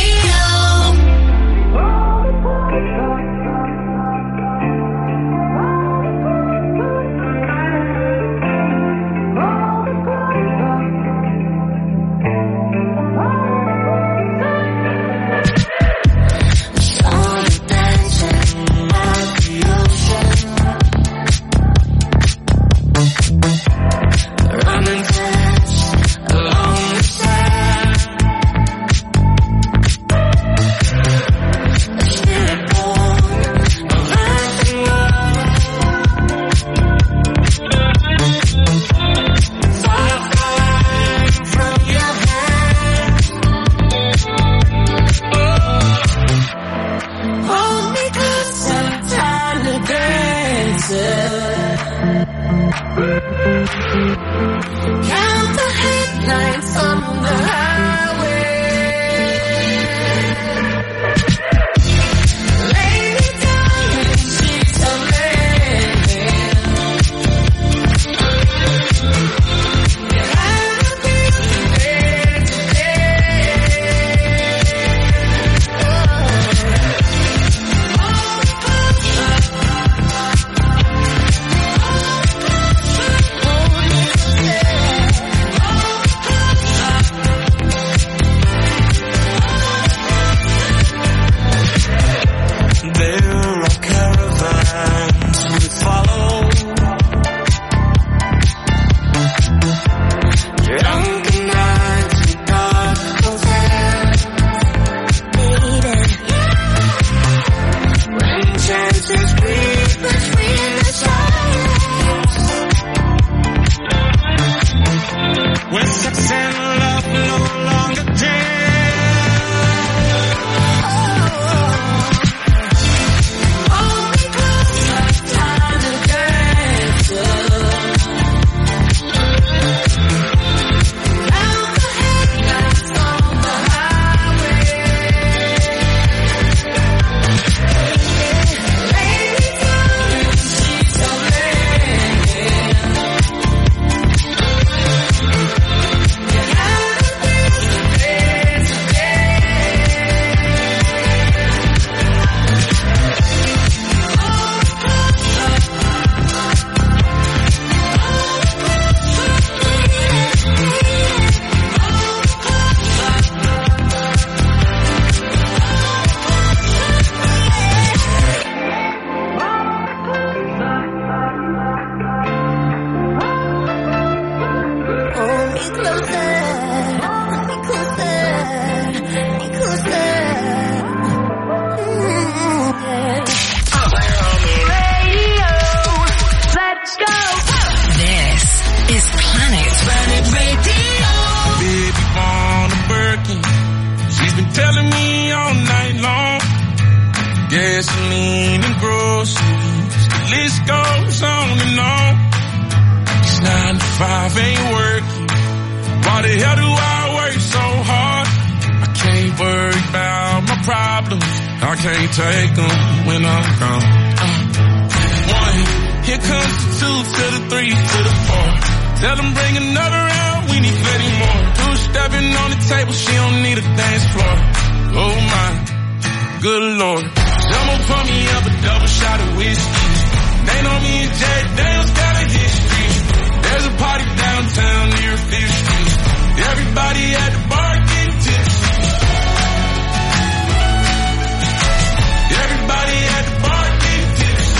Running fast along the side. Count the headlights on the highway. Lay me down in sheets of linen. Yeah, I'll be there There are caravans we follow. Drunken nights in dark hotels. Baby, when chances creep between the silence. When sex and love no longer dare. Gasoline and groceries, the list goes on and on. This nine to five ain't working. Why the hell do I work so hard? I can't worry about my problems. I can't take them when I'm gone. Uh, one, here comes the two to the three to the four. Tell them bring another round, we need plenty more. Two stepping on the table, she don't need a dance floor. Oh my, good lord. Someone pour me up a double shot of whiskey. and Jack Daniels got a history. There's a party downtown near Fifth Street. Everybody at the bar getting tipsy. Everybody at the bar getting tipsy.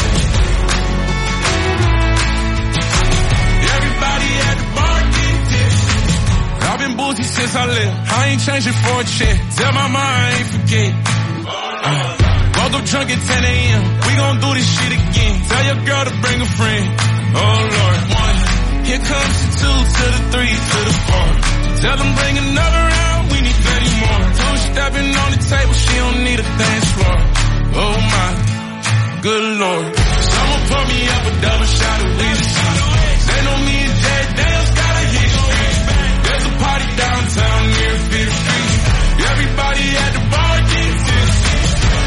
Everybody at the bar getting tipsy. I've been boozy since I left. I ain't changing for a check. Tell my mom I ain't forget. Uh, woke up drunk at ten a.m. We gon' do this shit again. Tell your girl to bring a friend. Oh Lord, one. Here comes the two to the three to the four. Tell them bring another round. We need thirty more. Two stepping on the table. She don't need a dance floor. Oh my, good Lord. Someone pour me up a double shot of whiskey. They know me and Jack Daniels got a history. There's a party downtown near Fifth Street. Everybody at the bar getting tipsy.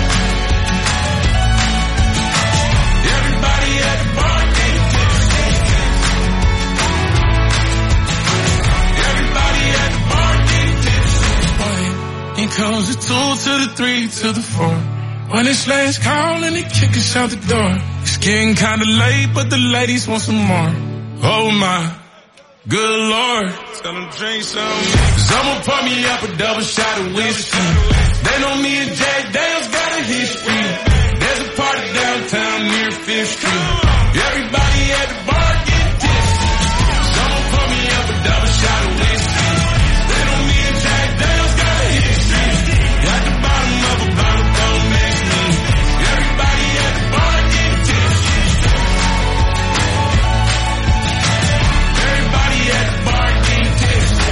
Everybody at the bar getting tipsy. Everybody at the bar getting tipsy. One, here comes the two to the three to the four. When it's last call and they kick us out the door. It's getting kinda late, but the ladies want some more. Oh my, good Lord. Tell them drink some. Someone pour me up a double shot of whiskey. They know me and Jack Daniels got a history. There's a party downtown near Fifth Street. Everybody at the bar getting tipsy. Someone pour me up a double shot of whiskey. They know me and Jack Daniels got a history. At the bottom of a bottle, don't mix me. Everybody at the bar getting tipsy. Everybody at the bar getting tipsy.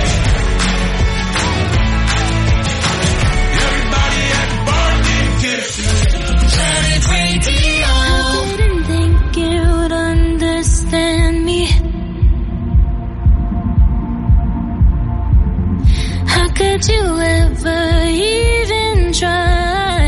Everybody at the bar getting tipsy. Planet Radio. I didn't think you'd understand me. How could you ever even try?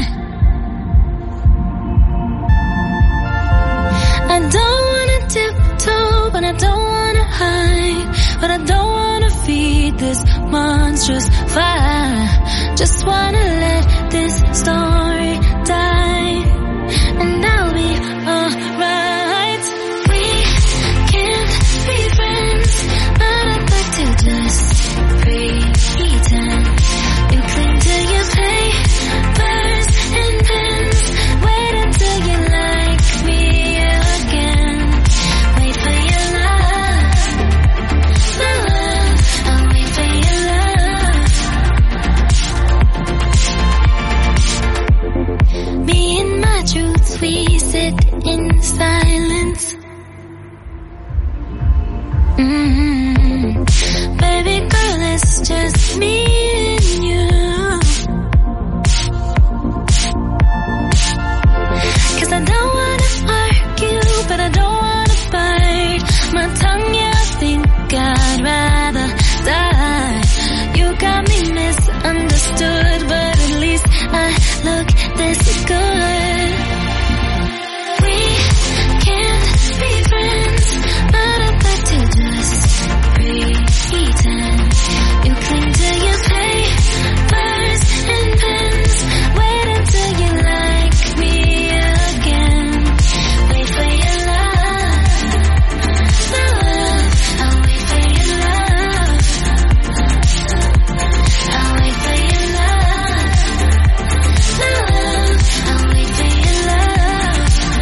I don't wanna tiptoe, but I don't wanna hide. But I don't wanna feed this monstrous fire. Just wanna let this story die, and I'll be alright. We can't be friends, but I'd like to just pretend. You cling to your papers and pens. Wait until you like me again. Wait for your love, my love. I'll wait for your love. Me and my truths, we sit in silence. Mm-hmm. Baby girl, it's just me and you. 'Cause I don't wanna argue, but I don't wanna bite my tongue. Yeah, I think I'd rather die. You got me misunderstood, but at least I look this good. We can't be friends, but I'd like to just pretend. You cling to your papers and pens. Wait until you like me again. Wait for your love, my love. I'll wait for your love. I'll wait for your love, my love. I'll wait for your love.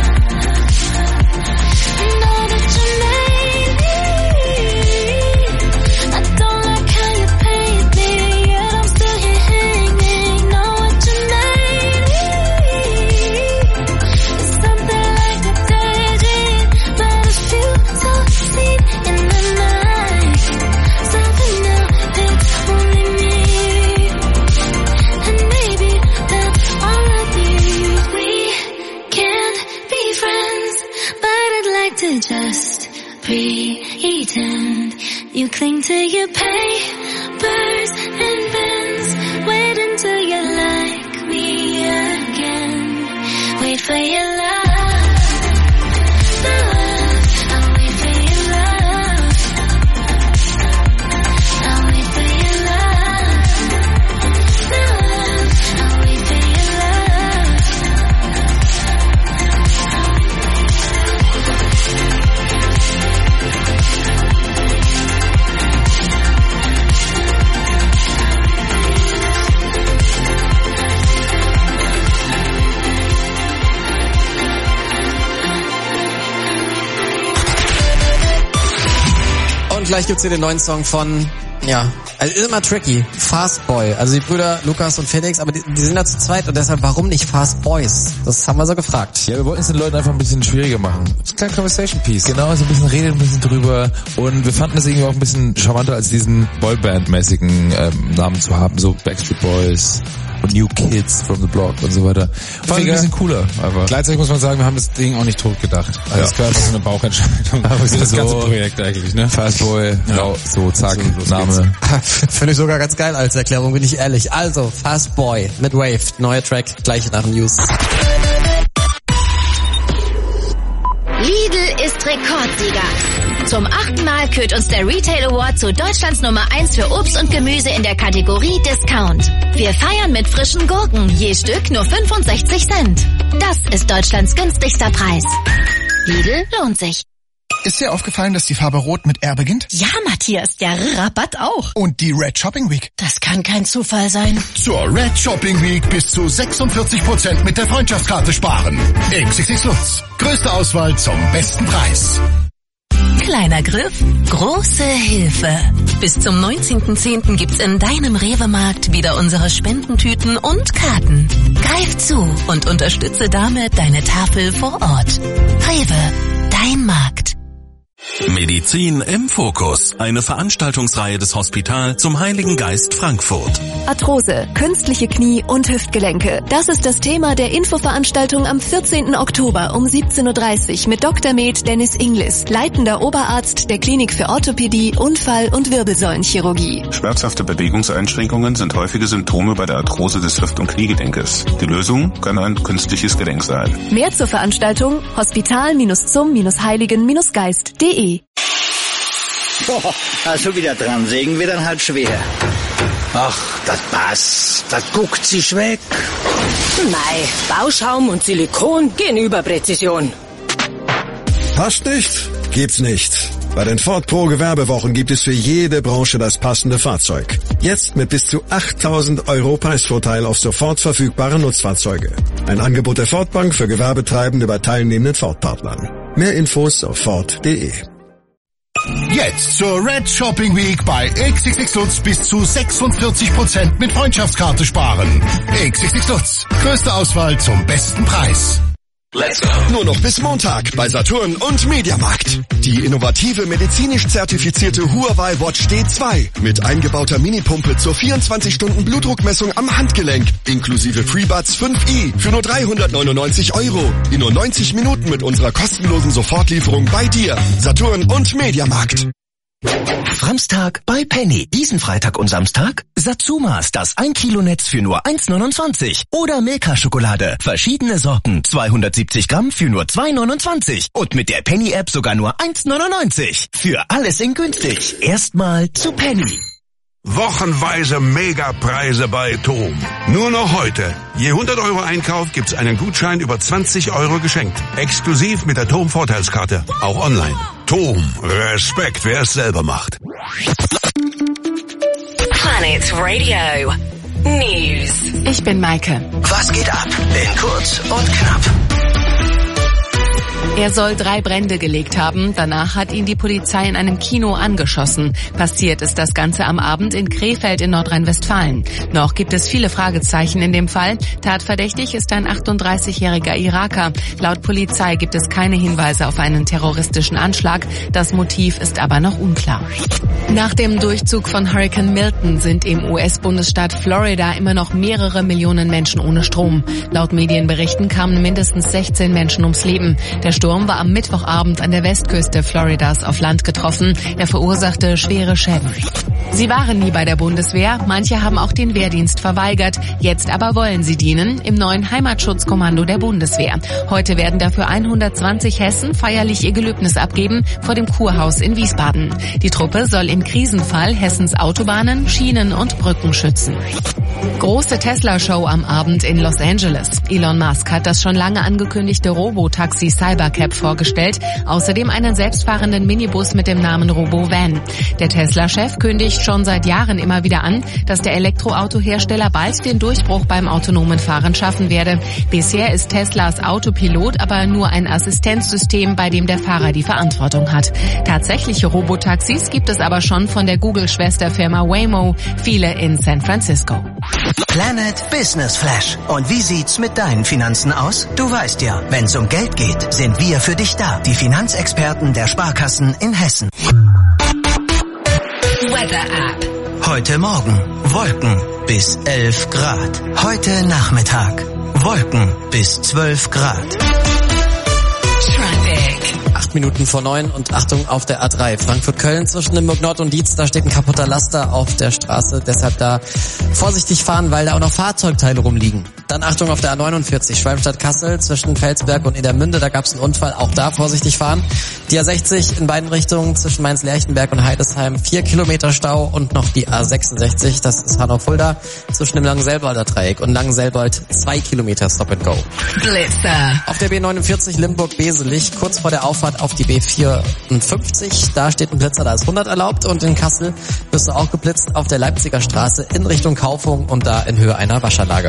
Know that you made me. I don't like how you paid me, yet I'm still here hanging. Know what you made me. It's something like a daydream, but a few so seen in the night. Something now it's only me, and maybe that's all I need. We can't be friends, but I'd like to just pretend. You cling to your papers and pens. Wait until you like me again. Wait for your love, my love. I'll wait for your love. I'll wait for your love, my love. I'll wait for your love. Und gleich gibt's hier den neuen Song von, ja, also ist immer tricky, Fast Boy. Also die Brüder Lukas und Felix, aber die, die sind da zu zweit und deshalb, warum nicht Fast Boys? Das haben wir so gefragt. Ja, wir wollten es den Leuten einfach ein bisschen schwieriger machen. Das ist ein kleiner Conversation Piece. Genau, so ein bisschen reden, ein bisschen drüber. Und wir fanden es irgendwie auch ein bisschen charmanter, als diesen Boyband-mäßigen ähm, Namen zu haben. So Backstreet Boys und New Kids from the Block und so weiter. Fand ich ein bisschen cooler. Aber gleichzeitig muss man sagen, wir haben das Ding auch nicht tot gedacht. Also es ja. war einfach so eine Bauchentscheidung. Aber das so ganze Projekt eigentlich, ne? Fast Boy, ja. so zack, so, Name. Finde ich sogar ganz geil als Erklärung, bin ich ehrlich. Also, Fast Boy mit Wave, neuer Track, gleich nach den News. Lidl ist Rekordsieger. Zum achten Mal kürt uns der Retail Award zu Deutschlands Nummer eins für Obst und Gemüse in der Kategorie Discount. Wir feiern mit frischen Gurken, je Stück nur fünfundsechzig Cent. Das ist Deutschlands günstigster Preis. Lidl lohnt sich. Ist dir aufgefallen, dass die Farbe Rot mit R beginnt? Ja, Matthias, der Rabatt auch. Und die Red Shopping Week? Das kann kein Zufall sein. Zur Red Shopping Week bis zu sechsundvierzig Prozent mit der Freundschaftskarte sparen. X X X Lutz. Größte Auswahl zum besten Preis. Kleiner Griff, große Hilfe. Bis zum neunzehnten zehnten gibt's in deinem Rewe-Markt wieder unsere Spendentüten und Karten. Greif zu und unterstütze damit deine Tafel vor Ort. Rewe, dein Markt. Medizin im Fokus. Eine Veranstaltungsreihe des Hospital zum Heiligen Geist Frankfurt. Arthrose, künstliche Knie und Hüftgelenke. Das ist das Thema der Infoveranstaltung am vierzehnten Oktober um siebzehn Uhr dreißig mit Doktor Med Dennis Inglis, leitender Oberarzt der Klinik für Orthopädie, Unfall- und Wirbelsäulenchirurgie. Schmerzhafte Bewegungseinschränkungen sind häufige Symptome bei der Arthrose des Hüft- und Kniegelenkes. Die Lösung kann ein künstliches Gelenk sein. Mehr zur Veranstaltung hospital-zum-heiligen-geist punkt de. Boah, also wieder dran, sägen wir dann halt schwer. Ach, das passt, das guckt sich weg. Mei, Bauschaum und Silikon gehen über Präzision. Passt nicht? Gibt's nicht. Bei den Ford Pro Gewerbewochen gibt es für jede Branche das passende Fahrzeug. Jetzt mit bis zu achttausend Euro Preisvorteil auf sofort verfügbare Nutzfahrzeuge. Ein Angebot der Ford Bank für Gewerbetreibende bei teilnehmenden Ford-Partnern. Mehr Infos auf Ford punkt de. Jetzt zur Red Shopping Week bei X X X Lutz bis zu sechsundvierzig Prozent mit Freundschaftskarte sparen. X X X Lutz. Größte Auswahl zum besten Preis. Let's go. Nur noch bis Montag bei Saturn und Mediamarkt. Die innovative medizinisch zertifizierte Huawei Watch D zwei mit eingebauter Minipumpe zur vierundzwanzig Stunden Blutdruckmessung am Handgelenk inklusive FreeBuds fünf i für nur dreihundertneunundneunzig Euro. In nur neunzig Minuten mit unserer kostenlosen Sofortlieferung bei dir. Saturn und Mediamarkt. Samstag bei Penny. Diesen Freitag und Samstag Satsumas, das ein Kilo Netz für nur eins neunundzwanzig. Oder Milka-Schokolade. Verschiedene Sorten. zweihundertsiebzig Gramm für nur zwei neunundzwanzig. Und mit der Penny-App sogar nur eins neunundneunzig. Für alles in günstig. Erstmal zu Penny. Wochenweise Megapreise bei Tom. Nur noch heute. Je hundert Euro Einkauf gibt's einen Gutschein über zwanzig Euro geschenkt. Exklusiv mit der Tom Vorteilskarte. Auch online. Tom. Respekt, wer es selber macht. Planet Radio News. Ich bin Maike. Was geht ab? In kurz und knapp. Er soll drei Brände gelegt haben. Danach hat ihn die Polizei in einem Kino angeschossen. Passiert ist das Ganze am Abend in Krefeld in Nordrhein-Westfalen. Noch gibt es viele Fragezeichen in dem Fall. Tatverdächtig ist ein achtunddreißigjähriger Iraker. Laut Polizei gibt es keine Hinweise auf einen terroristischen Anschlag. Das Motiv ist aber noch unklar. Nach dem Durchzug von Hurricane Milton sind im U S-Bundesstaat Florida immer noch mehrere Millionen Menschen ohne Strom. Laut Medienberichten kamen mindestens sechzehn Menschen ums Leben. Der Sturm war am Mittwochabend an der Westküste Floridas auf Land getroffen. Er verursachte schwere Schäden. Sie waren nie bei der Bundeswehr. Manche haben auch den Wehrdienst verweigert. Jetzt aber wollen sie dienen im neuen Heimatschutzkommando der Bundeswehr. Heute werden dafür hundertzwanzig Hessen feierlich ihr Gelöbnis abgeben vor dem Kurhaus in Wiesbaden. Die Truppe soll im Krisenfall Hessens Autobahnen, Schienen und Brücken schützen. Große Tesla-Show am Abend in Los Angeles. Elon Musk hat das schon lange angekündigte Robotaxi Cybercar Cybercab vorgestellt, außerdem einen selbstfahrenden Minibus mit dem Namen RoboVan. Der Tesla-Chef kündigt schon seit Jahren immer wieder an, dass der Elektroautohersteller bald den Durchbruch beim autonomen Fahren schaffen werde. Bisher ist Teslas Autopilot aber nur ein Assistenzsystem, bei dem der Fahrer die Verantwortung hat. Tatsächliche Robotaxis gibt es aber schon von der Google-Schwesterfirma Waymo, viele in San Francisco. Planet Business Flash. Und wie sieht's mit deinen Finanzen aus? Du weißt ja, wenn's um Geld geht, sind wir für dich da. Die Finanzexperten der Sparkassen in Hessen. Weather App. Heute Morgen Wolken bis elf Grad. Heute Nachmittag Wolken bis zwölf Grad. Acht Minuten vor neun und Achtung auf der A drei. Frankfurt-Köln zwischen Limburg Nord und Dietz. Da steht ein kaputter Laster auf der Straße. Deshalb da vorsichtig fahren, weil da auch noch Fahrzeugteile rumliegen. Dann Achtung auf der A neunundvierzig. Schwalmstadt-Kassel zwischen Felsberg und Edermünde. Da gab es einen Unfall. Auch da vorsichtig fahren. Die A sechzig in beiden Richtungen zwischen Mainz-Lerchenberg und Heidesheim. Vier Kilometer Stau. Und noch die A sechsundsechzig. Das ist Hanau-Fulda zwischen dem Langenselbolder Dreieck und Langenselbold. Zwei Kilometer Stop and Go. Blitzer. Auf der B neunundvierzig Limburg-Beselich. Kurz vor der Auffahrt auf die B vierundfünfzig. Da steht ein Blitzer, da ist hundert erlaubt. Und in Kassel wirst du auch geblitzt auf der Leipziger Straße in Richtung Kaufung und da in Höhe einer Waschanlage.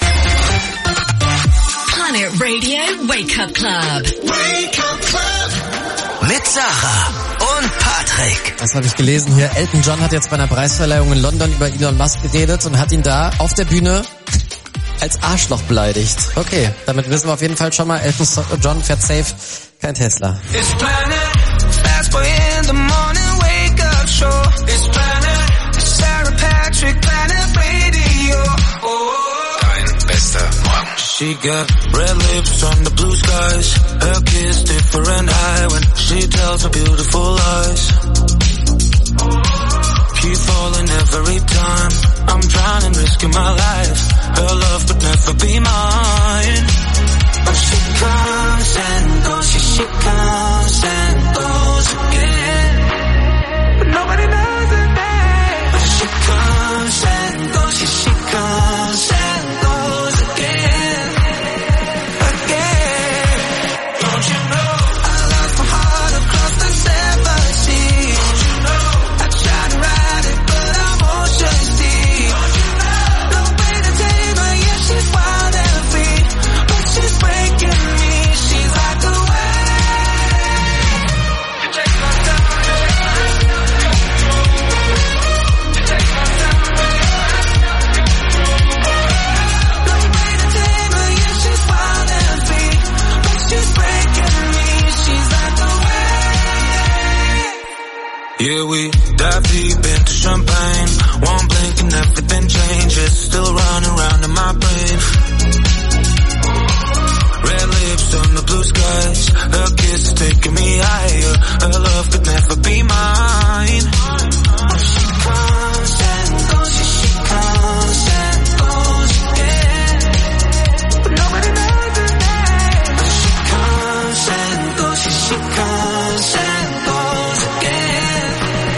Planet Radio Wake Up Club. Wake Up Club. Mit Sarah und Patrick. Das habe ich gelesen hier. Elton John hat jetzt bei einer Preisverleihung in London über Elon Musk geredet und hat ihn da auf der Bühne als Arschloch beleidigt. Okay, damit wissen wir auf jeden Fall schon mal, Elton John fährt safe kein Tesla. It's Planet, fast boy in the morning, wake up show. It's Planet, it's Sarah Patrick, Planet Radio. Oh, dein bester Morgen. She got red lips on the blue skies. Her kiss different high when she tells her beautiful lies. Keep falling every time. I'm trying and risking my life. Her love could never be mine. But she comes and goes, she, she comes and goes again. But nobody knows her name. But she comes and goes, she, she comes and goes again. Again. Don't you know I lost my heart across the seven seas? Don't you know I tried to ride it but I'm ocean deep? Don't you know no way to tame her, yeah she's wild and free, but she's breaking me. She's like the wave. You take my time, you take my time. No way to tame her, yeah she's wild and free, but she's breaking me. She's like the wave. Yeah, we dive deep into champagne. One blink and everything changes. Still running around in my brain. Red lips on the blue skies. Her kiss is taking me higher. Her love could never be mine. But she comes and goes, yeah, she comes and goes again. But nobody knows her name. But she comes and goes, yeah, she comes and goes again.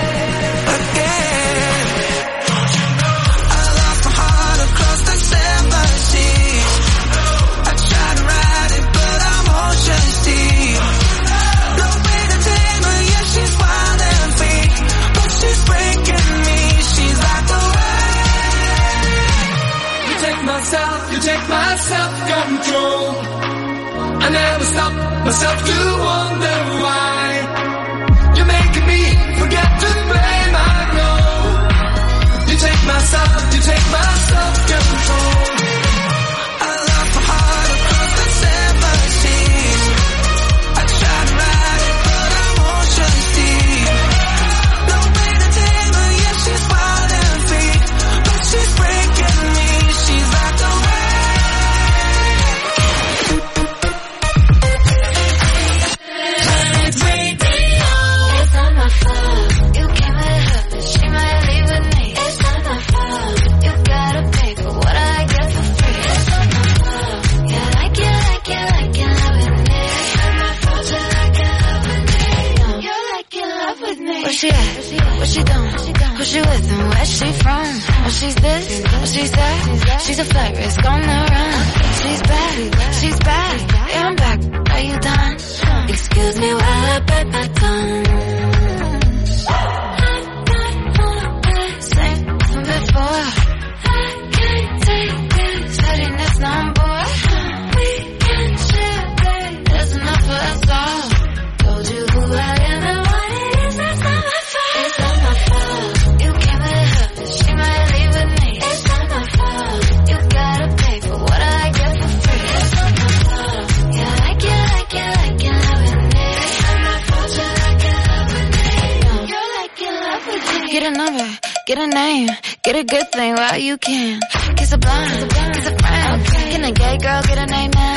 Again. Don't you know I lost my heart across the seven seas? I tried to ride it but I'm ocean deep. No way to tame her, yeah she's wild and free, but she's breaking me. She's like the wave. You take my self, you take my self-control. I never stop myself to wonder why. You're making me forget to play my role. You take my self, you take my self-control. I lost my heart across the seven seas. I tried to ride it but I'm ocean deep. No way to tame her, yeah she's wild and free, but she's breaking me. She's like the wave. It's not my fault. You came with her, but she might leave with me. It's not my fault. You gotta pay for what I get for free. It's not my fault. You like it, like it, like it, love with me. It's not my fault. You like it, love with me. You like it, love with me. Where she at? What she doing? Who she with and where she from? Oh, she's this, oh, she's that. She's a flight risk on the run. She's back, she's back. Yeah, I'm back. Are you done? gotta bet back down. I got more bad, same from before. I can't take this pettiness no more. We can share, babe, there's enough for us all. Told you who I am and what it is, that's not my fault. It's not my fault. You came with her, but she might leave with me. It's not my fault. You gotta pay for what I get for free. It's not my fault. Yeah, I like it, like it, like it, loving it. It's not my fault. You like it, loving it. No, you like it, love with me. Get a number, get a name, get a good thing while you can. Kiss a blind, kiss a friend. Can a gay girl get a name now?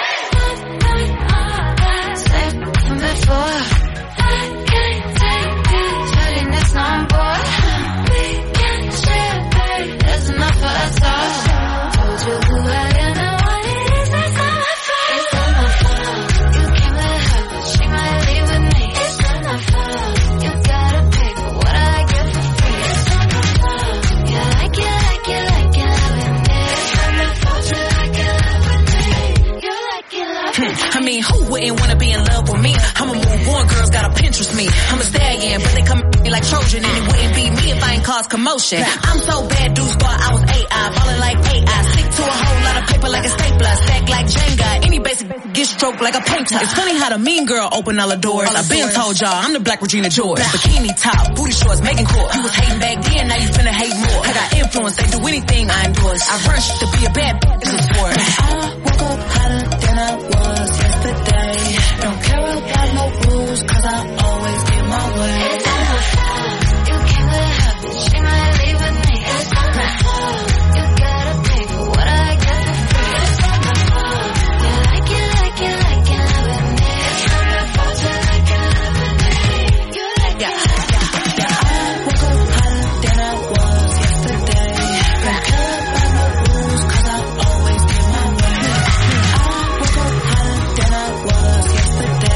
Same from before. I can't take this pettiness no more. We can share, babe, there's enough for us all. Told you who I am and what it is, that's not my fault. It's not my fault. You came with her, but she might leave with me. It's not my fault. You gotta pay for what I get for free. It's not my fault. Yeah, like it, like it, like it, loving it. It's not my fault. You like it, loving it. You like it, loving it. I mean, who wouldn't wanna be in love with me? I'm a move on, girls gotta Pinterest me. I'm a stallion, but they come at me like Trojan, and it wouldn't be me if I ain't cause commotion. I'm so bad, dudes thought I was A I, falling like A I. Stick to a whole lot of paper like a stapler, stack like Jenga. Any basic get stroked like a painter. It's funny how the mean girl open all the doors. I've been told y'all I'm the Black Regina George. Bikini top, booty shorts, making court. You was hating back then, now you finna hate more. I got influence, they do anything I endorse. I rush to be a bad bitch in the sport. I woke up hotter than I was yesterday. Don't care about no rules, cause I always get my way. It's not my fault. You came with her, but she might leave with me. It's not my fault. You gotta pay for what I get for free. It's not my fault. You like it, like it, like it, loving it. It's not my fault. You like it, loving it. You like it, like it. I woke up hotter than I was yesterday. Don't care about no rules, cause I always get my way. I woke up hotter than I was yesterday.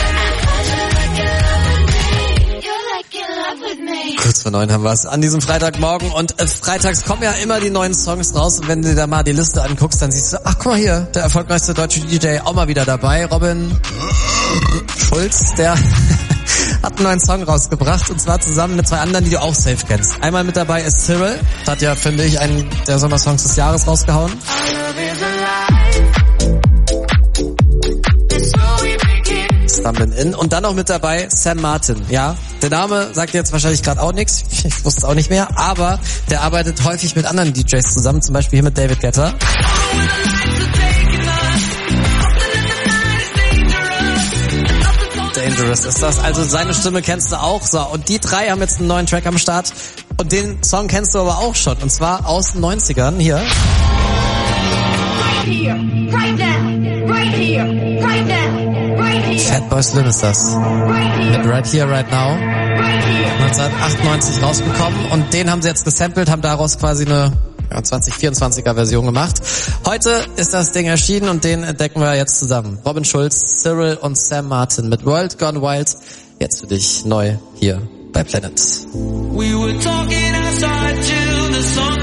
Kurz vor neun haben wir es an diesem Freitagmorgen und äh, freitags kommen ja immer die neuen Songs raus und wenn du dir da mal die Liste anguckst, dann siehst du, ach guck mal hier, der erfolgreichste deutsche D J auch mal wieder dabei, Robin Schulz, der hat einen neuen Song rausgebracht und zwar zusammen mit zwei anderen, die du auch safe kennst. Einmal mit dabei ist Cyril, hat ja, finde ich, einen der Sommersongs des Jahres rausgehauen. Stumbling In. Und dann noch mit dabei Sam Martin. Ja, der Name sagt jetzt wahrscheinlich gerade auch nichts. Ich wusste es auch nicht mehr. Aber der arbeitet häufig mit anderen D Js zusammen. Zum Beispiel hier mit David Guetta. Dangerous ist das. Also seine Stimme kennst du auch. So, und die drei haben jetzt einen neuen Track am Start. Und den Song kennst du aber auch schon. Und zwar aus den neunzigern. Hier. Right here, right now, right here, right now, right here. Fatboy Slim ist das. Mit Right Here, Right Now. neunzehnhundertachtundneunzig rausgekommen und den haben sie jetzt gesampelt, haben daraus quasi eine ja, zwanzig vierundzwanziger Version gemacht. Heute ist das Ding erschienen und den entdecken wir jetzt zusammen. Robin Schulz, Cyril und Sam Martin mit World Gone Wild. Jetzt für dich neu hier bei Planet. We were talking outside till the sun